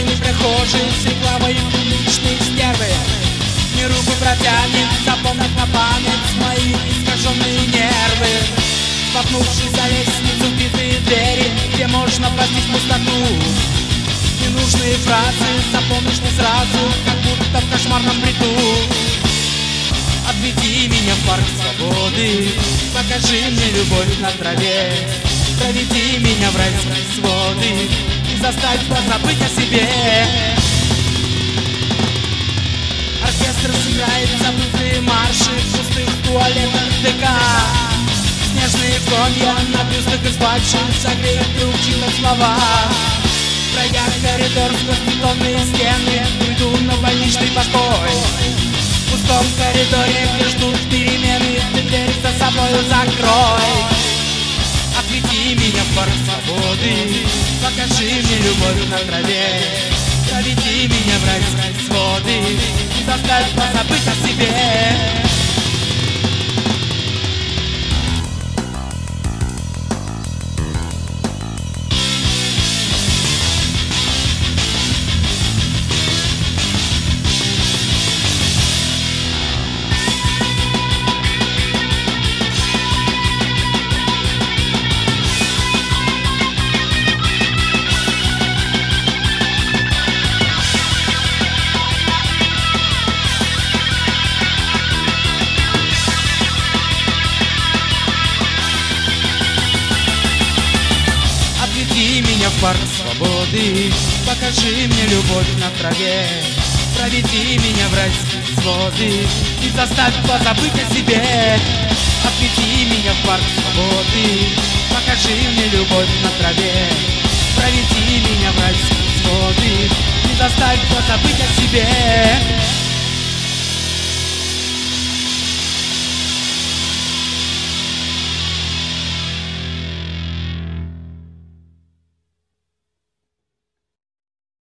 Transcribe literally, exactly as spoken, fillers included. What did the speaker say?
они прохожие, свекловые уличные стервы. Мне руку протянет, запомнить на память мои искаженные нервы. Споткнувшись за лестницу, битые двери, где можно простить пустоту. Ненужные фразы запомнишь не сразу, как будто в кошмарном бреду. Отведи меня в парк свободы, покажи мне любовь на траве. Проведи меня в райские своды и заставь позабыть о себе. Оркестр сыграет забытые марши в пустых туалетах ДК. Снежные комья на бюстах испачкан согреют друг чьи-то слова. Пройдя коридор сквозь бетонные стены, уйду на больничный покой. В пустом коридоре, где ждут перемены, ты дверь за собой закрой. Отведи меня в парк свободы, покажи мне любовь на траве. Проведи меня в райские своды и заставь позабыть о себе. Отведи меня в парк свободы, покажи мне любовь на траве. Проведи меня в райские своды и заставь позабыть о себе. Отведи меня в парк свободы, покажи мне любовь на траве. Проведи меня в райские своды и заставь позабыть о себе.